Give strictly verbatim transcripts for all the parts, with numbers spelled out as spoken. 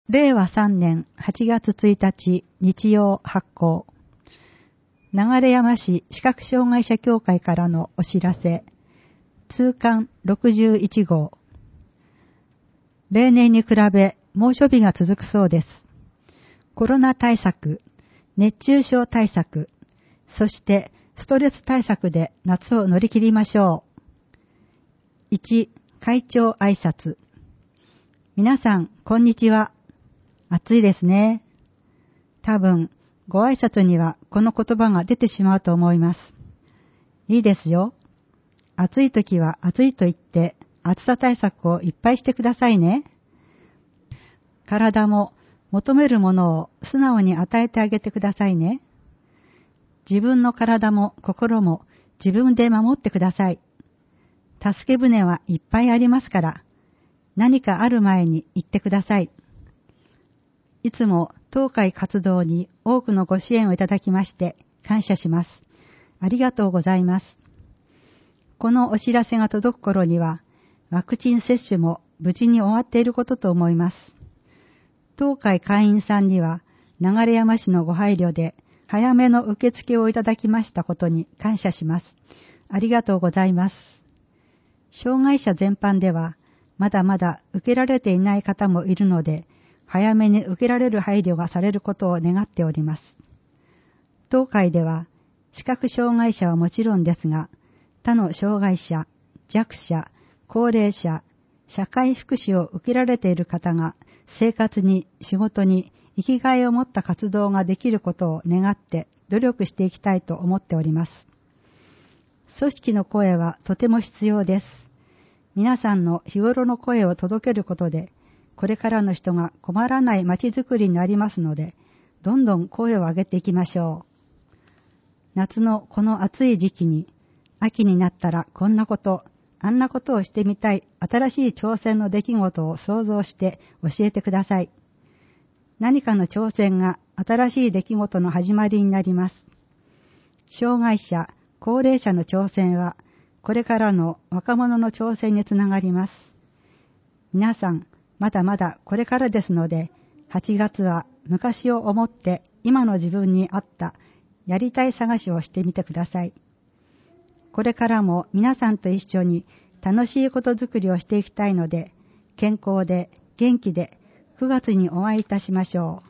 れいわさんねんはちがつついたち日曜発行。流山市視覚障害者協会からのお知らせ。通刊ろくじゅういちごう。例年に比べ猛暑日が続くそうです。コロナ対策、熱中症対策、そしてストレス対策で夏を乗り切りましょう。いち、会長挨拶。皆さん、こんにちは。暑いですね。多分、ご挨拶にはこの言葉が出てしまうと思います。いいですよ。暑い時は暑いと言って暑さ対策をいっぱいしてくださいね。体も求めるものを素直に与えてあげてくださいね。自分の体も心も自分で守ってください。助け舟はいっぱいありますから、何かある前に言ってください。いつも当会活動に多くのご支援をいただきまして感謝します。ありがとうございます。このお知らせが届く頃にはワクチン接種も無事に終わっていることと思います。当会会員さんには流山市のご配慮で早めの受付をいただきましたことに感謝します。ありがとうございます。障害者全般ではまだまだ受けられていない方もいるので、早めに受けられる配慮がされることを願っております。当会では視覚障害者はもちろんですが、他の障害者、弱者、高齢者、社会福祉を受けられている方が生活に仕事に生きがいを持った活動ができることを願って努力していきたいと思っております。組織の声はとても必要です。皆さんの日頃の声を届けることで、これからの人が困らない街づくりになりますので、どんどん声を上げていきましょう。夏のこの暑い時期に、秋になったらこんなこと、あんなことをしてみたい新しい挑戦の出来事を想像して教えてください。何かの挑戦が新しい出来事の始まりになります。障害者、高齢者の挑戦は、これからの若者の挑戦につながります。皆さん、まだまだこれからですので、はちがつは昔を思って今の自分に合ったやりたい探しをしてみてください。これからも皆さんと一緒に楽しいことづくりをしていきたいので、健康で元気でくがつにお会いいたしましょ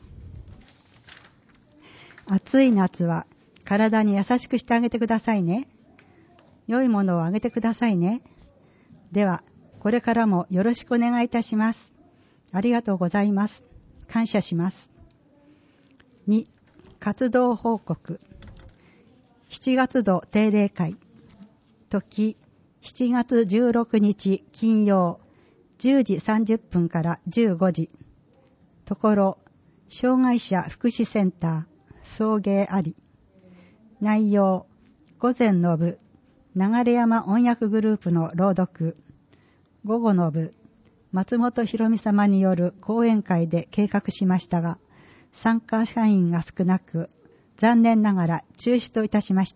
う。暑い夏は体に優しくしてあげてくださいね。良いものをあげてくださいね。では、これからもよろしくお願いいたします。ありがとうございます。感謝します。に、活動報告。しちがつ度定例会。時、しちがつじゅうろくにち金曜、じゅうじさんじゅっぷんからじゅうごじ。ところ、障害者福祉センター、送迎あり。内容、午前の部、流山音訳グループの朗読。午後の部、松本博美様による講演会で計画しましたが、参加者員が少なく、残念ながら中止といたしました。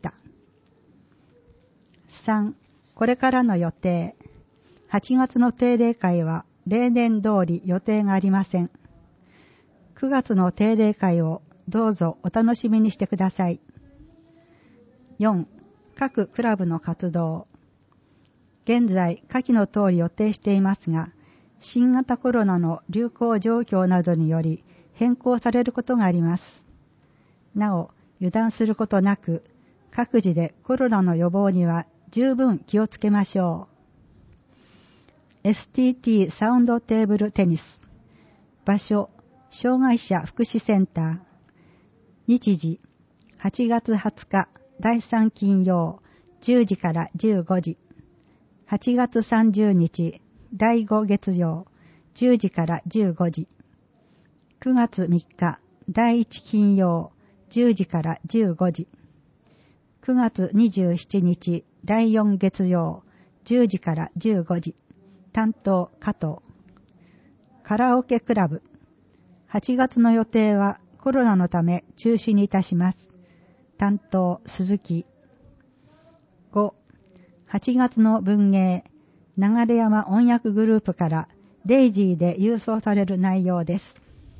さん、これからの予定。はちがつの定例会は例年通り予定がありません。くがつの定例会をどうぞお楽しみにしてください。よん、各クラブの活動。現在、下記の通り予定していますが、新型コロナの流行状況などにより変更されることがあります。なお、油断することなく、各自でコロナの予防には十分気をつけましょう。エスティーティー サウンドテーブルテニス。場所、障害者福祉センター。日時、はちがつはつかだいさん金曜、じゅうじからじゅうごじ。はちがつさんじゅうにち、だいご月曜、じゅうじからじゅうごじ。くがつみっか、だいいち金曜、じゅうじからじゅうごじ。くがつにじゅうしちにち、だいよん月曜、じゅうじからじゅうごじ。担当、加藤。カラオケクラブ。はちがつの予定はコロナのため中止にいたします。担当、鈴木。ご、はちがつの文芸、流山音訳グループからデイジーで郵送される内容です。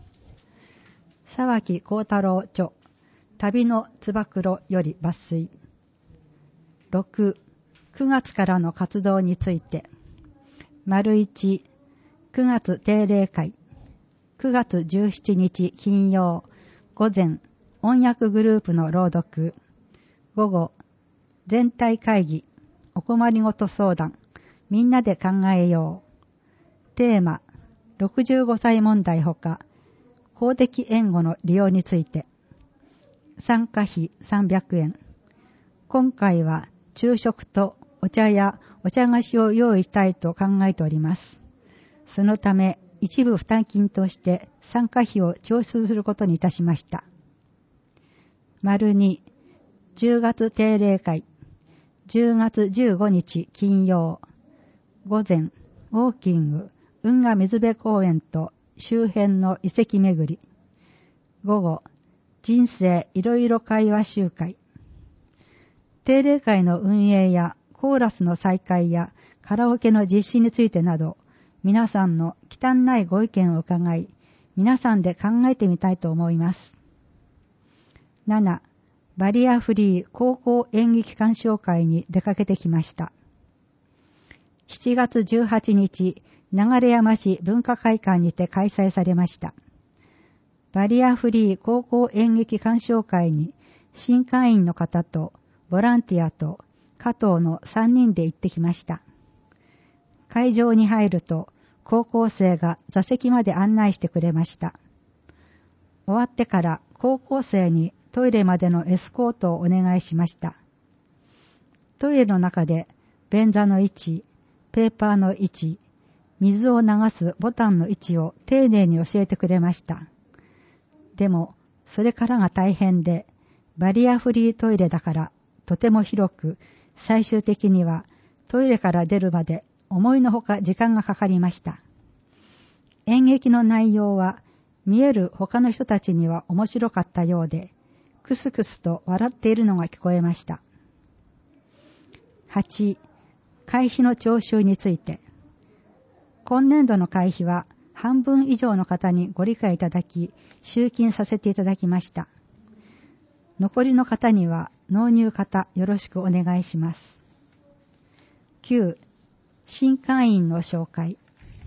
沢木幸太郎著、旅のつば九郎より抜粋。ろく、くがつからの活動について。丸いち、くがつ定例会。くがつじゅうしちにち金曜、午前、音訳グループの朗読。午後、全体会議、お困りごと相談、みんなで考えよう。テーマ、ろくじゅうごさい問題ほか、公的援護の利用について。参加費さんびゃくえん。今回は昼食とお茶やお茶菓子を用意したいと考えております。そのため一部負担金として参加費を徴収することにいたしました。丸に、じゅうがつ定例会、じゅうがつじゅうごにち金曜、午前、ウォーキング、運河水辺公園と周辺の遺跡巡り。午後、人生いろいろ会話集会。定例会の運営やコーラスの再開やカラオケの実施についてなど、皆さんの忌憚ないご意見を伺い、皆さんで考えてみたいと思います。なな、バリアフリー高校演劇鑑賞会に出かけてきました。しちがつじゅうはちにち、流山市文化会館にて開催されました。バリアフリー高校演劇鑑賞会に新会員の方とボランティアと加藤のさんにんで行ってきました。会場に入ると高校生が座席まで案内してくれました。終わってから高校生にトイレまでのエスコートをお願いしました。トイレの中で便座の位置、ペーパーの位置、水を流すボタンの位置を丁寧に教えてくれました。でも、それからが大変で、バリアフリートイレだからとても広く、最終的にはトイレから出るまで思いのほか時間がかかりました。演劇の内容は見える他の人たちには面白かったようで、クスクスと笑っているのが聞こえました。はち、会費の徴収について。今年度の会費は半分以上の方にご理解いただき、集金させていただきました。残りの方には納入方よろしくお願いします。きゅう、新会員の紹介。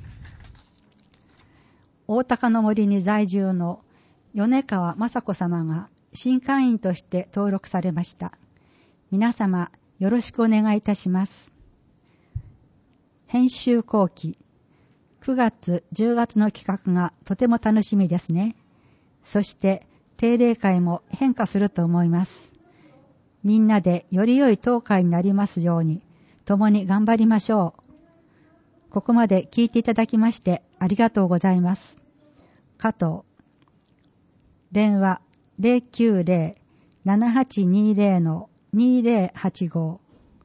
大高の森に在住の米川雅子様が新会員として登録されました。皆様よろしくお願いいたします。編集後期。くがつ、じゅうがつの企画がとても楽しみですね。そして定例会も変化すると思います。みんなでより良い当会になりますように、共に頑張りましょう。ここまで聞いていただきましてありがとうございます。加藤。電話 ゼロきゅうゼロ ななはちにゼロ にゼロはちご。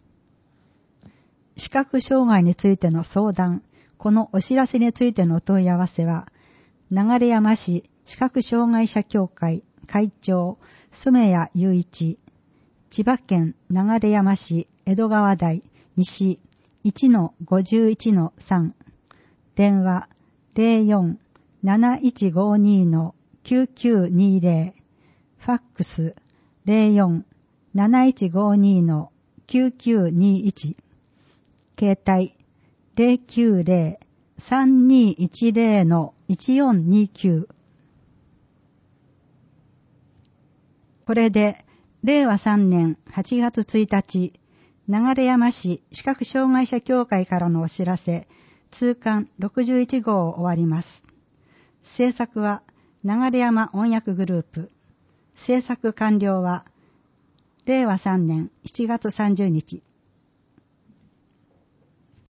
視覚障害についての相談、このお知らせについてのお問い合わせは、流山市視覚障害者協会会長、染谷雄一、千葉県流山市江戸川台西 いちのごじゅういちのさん、電話 ゼロよん なないちごに きゅうきゅうにゼロ、ファックス ゼロよん なないちごに きゅうきゅうにいち、携帯ゼロきゅうゼロ さんにいちゼロ いちよんにきゅう。これでれいわさんねんはちがつついたち、流山市視覚障害者協会からのお知らせ、通刊ろくじゅういちごうを終わります。制作は流山音訳グループ。制作完了はれいわさんねんしちがつさんじゅうにち。